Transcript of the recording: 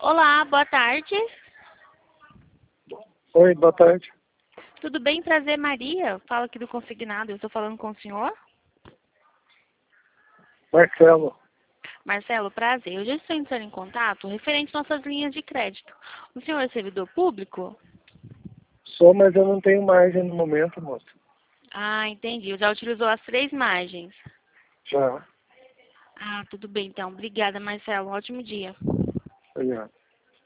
Olá, boa tarde. Oi, boa tarde. Tudo bem? Prazer, Maria. Fala aqui do consignado. Eu estou falando com o senhor? Marcelo. Marcelo, prazer. Eu já estou entrando em contato referente às nossas linhas de crédito. O senhor é servidor público? Sou, mas eu não tenho margem no momento, moço. Ah, entendi. Já utilizou as 3 margens. Já. Ah, tudo bem então. Obrigada, Marcelo. Um ótimo dia. Obrigado.